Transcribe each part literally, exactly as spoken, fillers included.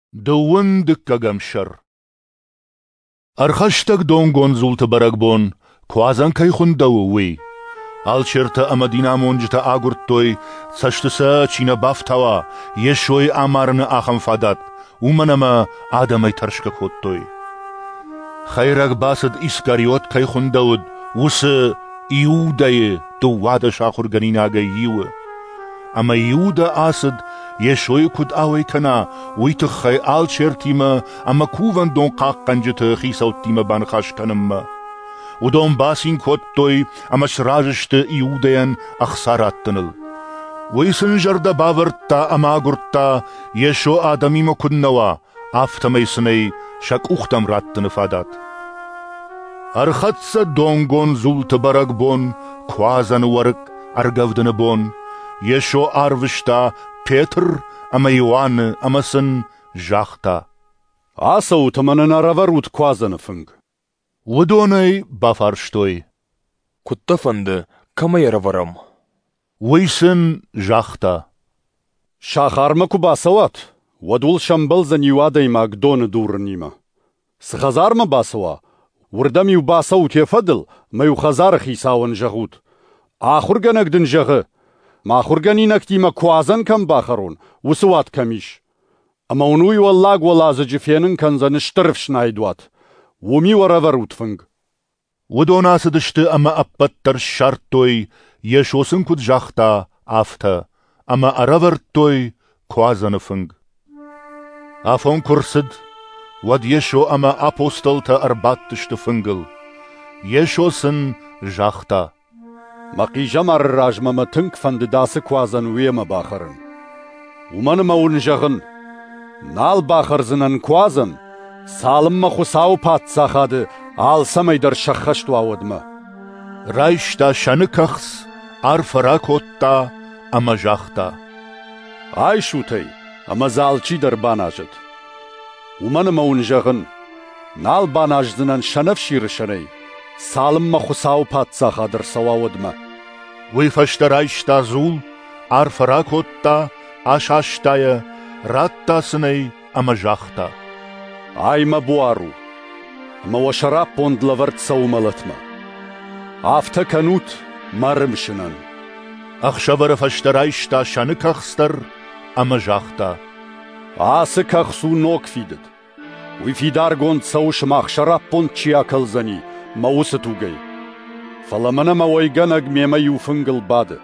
دوند کگمشر ارخشتک دونگون زولت برگبون کوازن کای خوندو وی алчерта амадина монжта агуртой саштса чина бафтава ешой амарны ахам фадат уманама адамай таршка хоттой хайрак басад искариот кай хундауд ус иудае ту вада шахур ганинага юу ама иуда асад ешой куд авай кана уит хай алчертима ама куван дон қаққанжта хисаутима бан хашканамма Удом басин коттой амаш ражышты иудаян ахсараттыныл. Уйсын жарда бавыртта амагуртта ешо адамимо куднава автамайсынай шак ухтам раттыны фадат. Архатса донгон зулты барагбон квазаны варык аргавдыны бон ешо арвышта Петр ама Иоанны амасын жахта. Аса утаманын араварут квазаны фынг. Удонай бафарштой. Куттафанды камайра варам. Уйсын жахта. Шахарма кубасават. Вадул шамбал за нюадой магдоны дурнима. Схазарма басава. Урдам юбаса утефадыл, маю хазар хисауан жагут. Ахурганагдын жагы. Махурганинак тима куазан кам бахарун. Усуат камиш. Ама унуй валлаг валаза джифенын канзаны штырф шнайдуат. Уми вараварут фынг. Удонасыдышты ама аппаттар шарттой, ешосын куд жахта афта, ама араварттой куазаны фынг. Афон курсыд, вад ешо ама апостолта арбаттышты фынгыл. Ешосын жахта. Мақижам арражмама тынк фандидасы куазан уема бахарын. Уманыма ун жағын, нал бахарзынан куазан, Салымма хусау патсахады, алсамайдар шахашту ауадма. Райшта шаныкахс, арфаракотта, ама жахта. Ай шутай, ама залчидар банажыд. Уманыма ун жағын, нал банаждынан шанав ширышанай, салымма хусау патсахадыр сауавадма. Уйфашта райшта зул, арфаракотта, ашаштая, раттасынай, ама жахта. Айма буару, ама вашарап пондлаварт саумалатма. Афта канут марымшынан. Ахшавара фаштарайшта шаныкахстар, ама жахта. Асы кахсу ног фидет. Уй фидар гонт саушым ахшарап понт чиакалзани, маусы тугай. Фаламана мауайганаг мема юфынгыл бады.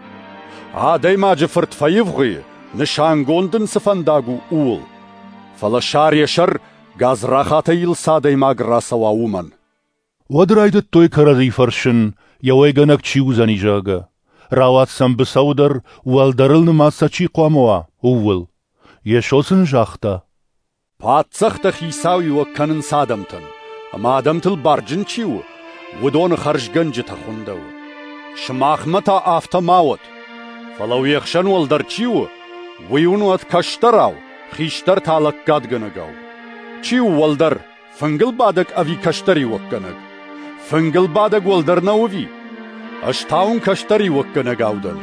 Адай маджы фыртфаевгы, нышан гондын сафандагу уул. Фалашар яшар, Газ рахата илсадай маграсава уман. Вадрайдыт той карази фаршын, яуайганак чиузани жага. Рават сам бысаудар, уалдарылны маса чи қуамуа, увыл. Ешосын жахта. Патсахта хисау юакканын садамтын. Ама адамтыл баржын чиу, удоны харжганжы тахундау. Шмахмата автомауат. Фалау яхшан уалдар чиу, виуну от каштарау, хиштар талак гадганагау. Чиу валдар, фынгыл бадак ави каштари вакканаг. Фынгыл бадак валдар науви. Аштаун каштари вакканаг аудан.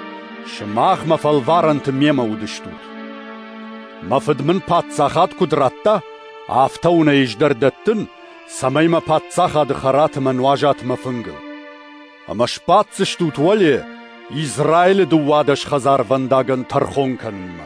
Шмах мафалварант мема удыштут. Мафадмын патсахат кудратта, афтауна иждардаттын, самайма патсахады харатма нуажатма фынгыл. Ама шпатсыштут вале, Израиль дуадаш хазар вандаган тархонканма.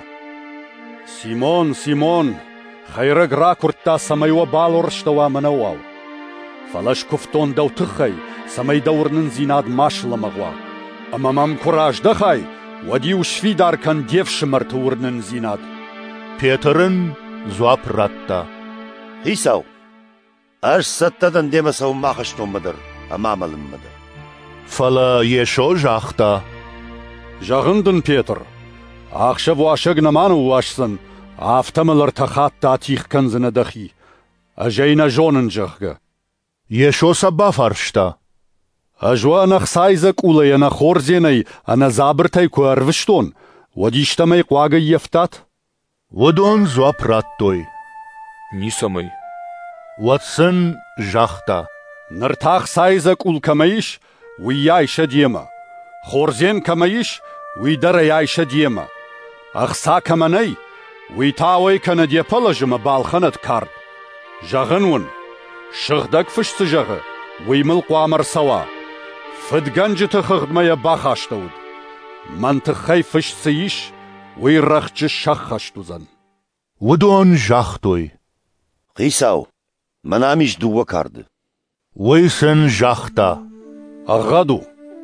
Симон, Симон, Хайраг ракуртта самайва балорштава манауау. Фалаш куфтон даутыхай, самай даурнын зинад машламагва. Ама мам кураждахай, вади ушвидар кан девшимар таурнын зинад. Петрын зуап ратта. Хисау, аш саттадан демасау махаштомадыр, амамалыммадыр. Фала ешо жахта. Жағындын Петр, ақша вашаг наманы уашсын, Автамалар тахатта атихкан зынадахи, ажайна жонын жағғы. Ешо саба фаршта. Ажуа нахсайзак улаяна хорзенай, ана забыртай куарвыштон, вадиштамай қуага ефтат. Вадон зуапраттой. Нисамай. Ватсын жахта. Нартах сайзак улкамаиш, уяйша дема. Хорзен камаиш, уйдара яйша дема. Ахса каманай, وی تاوی کنه دی پلجم بالخنت کرد جغنون شغدک فشت جغه وی ملقوامر سوا فدگنج تخدمه باخاشتود منطقه فشت سیش وی رخچ شخشتوزن ودون جاختوی قیساو منامیش دو کرد ویسن جاختا اغادو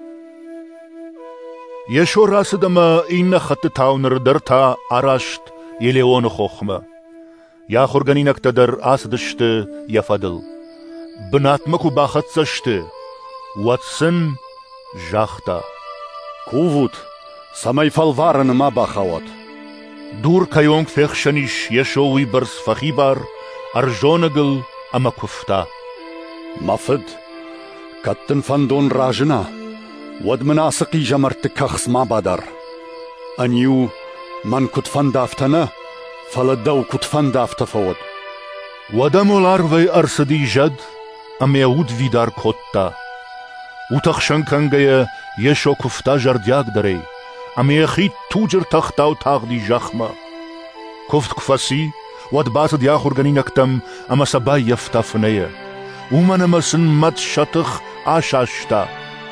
يشو راسدما إن خط تاونر درتا أراشت يليون خوخمة يا خورغاني نكتدر آسدشت يفدل بنات مكو باخت سشت واتسن جاختا كوفوت سماي فالفارن ما باخوات دور كيونك فيخشنيش يشو ويبرس فخيبار أرجونغل أما كفتا مفد كتن فندون راجنا ود مناسقي جمرت كخص ما بدر أنيو من كت فندافتنا فلدو كت فندافت فود ودمو الارفي أرسدي جد أم يود فيدار كوتا وتخشن كنغي يشو كفتا جردياك دري أم يخيط توجر تختاو تاغدي جخمة كفت كفاسي ود باسد ياخور غني نكتم أما سبا يفتفنية ومن مسن مد شتخ آشاشتا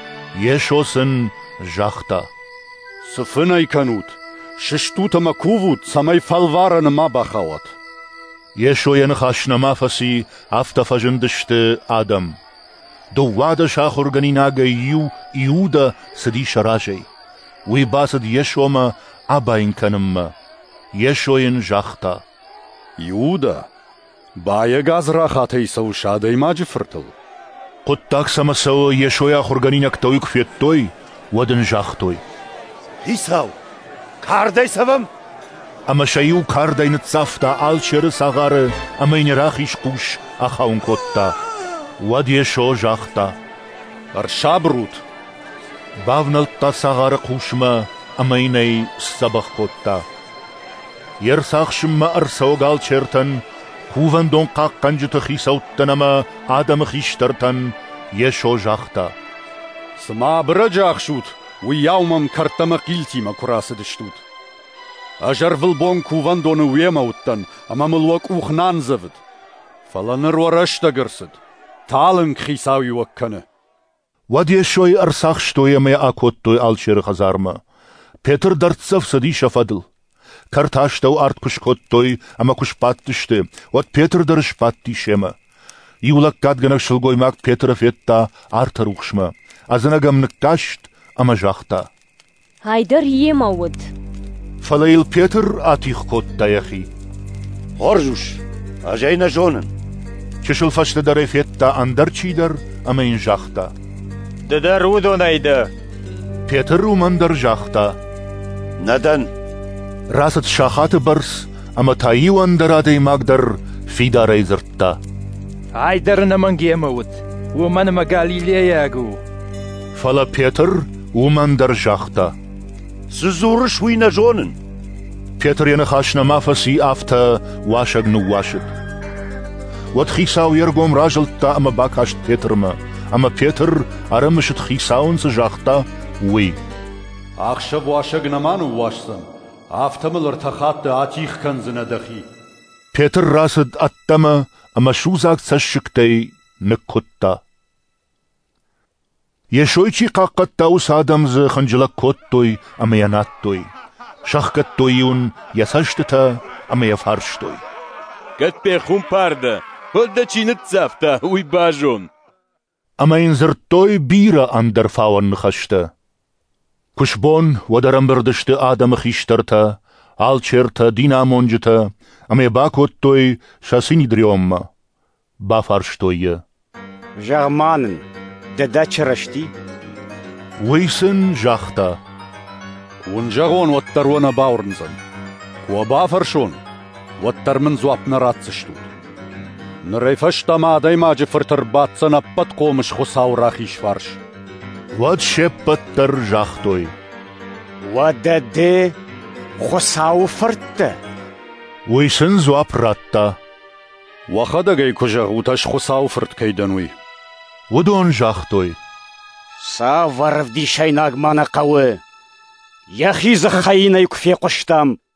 يشوسن جاختا سفناي كانوت ششتوت ما كوفوت سماي فالفارن ما باخوات يشو ينخاشنا ما فسي افتفجندشت آدم دو وعد شاخر غنيناغ يو يودا سدي شراجي وي باسد يشو ما عباين كنم يشو ين جاختا يودا بايا غاز راخاتي سو شادي ما جفرتل قطاك سمسو يشو يا خرغنينك تويك فيتوي ودن جاختوي قیساو کاردای سوم أما شيو كاردين تصافتا آلشير ساغار أما ينراخيش قوش أخاون كوتا ود يشو جاختا أرشابروت باونلتا ساغار قوشما أما يني سبخ كوتا يرساخشما أرسو غالشيرتن كوفن دون قاق قنجت خيسوتن أما آدم خيشترتن يشو جاختا سما برجاخ شوت ويومم كرتما قيلتي ما كراس دشتوت أجرفل بون كوفن دون ويموتن أما ملوك وخنان زفد فلنر ورشتا قرصد تالن خيساوي وكنه ود يشوي أرساخشتوي ما أكوتوي آلشير خزارما بيتر درتسف سدي شفدل كرتاشتو أرت كشكوتوي أما كشباتشته ود بيتر درشباتي شما يولك قد غنق شلغوي ماك بيتر فيتا أرت روخشما أزنغم نكاشت أما جاختا هايدر يموت فلايل بيتر آتيخ كوتا يخي هرجوش أجينا جونن چشل فشت داري فيتا أندر چيدر أما إن جاختا ددر ودو نايدا بيتر ومندر جاختا ندن راست شاخات برس أما تايو أندرادي ماقدر في داري زرتا هايدر نمانج يموت ومن ما غاليليا ياغو فلا بيتر ومندر جاختا سزورش وينا جونن بيتر ينخاشنا ما فسي آفتا واشق نواشد وتخيساو يرقوم راجلتا أما باكاشت بيتر ما أما بيتر أرمشت خيساون سجاختا وي أخشب واشق نمانو واشسن آفتمل ارتخات آتيخ كنزنا دخي بيتر راسد أتما أما شوزاك تسشكتي نكوتا يشويتشي قاقتا وسادمز خنجلك كوتوي أما يناتوي شخكتويون يسشتتا أما يفارشتوي قد بيخون باردا هل چي نتسافتا ويباجون أما ينزرتوي بيرا أندر فاون نخشتا كشبون ودرم بردشت آدم خيشترتا آلچيرتا دينا مونجتا أما يباكوتوي شاسيني دريوم بافارشتوي جغمانن ددا چرشتي ويسن جاختا ونجغون واترونا باورنزن وبافرشون واتر من زوابنا راتسشتود نريفشتا ما دايما جفرتر باتسنا بطقو مش خساو راخيش فارش واد شبتر جاختوي ودد خساو فرت ويسن زواب راتا وخدقاي كجغوتاش خساو فرت كيدنوي ودون جاختوي سا ورف دي شايناغ مانا قوي يخي زخينا يكفي قشتام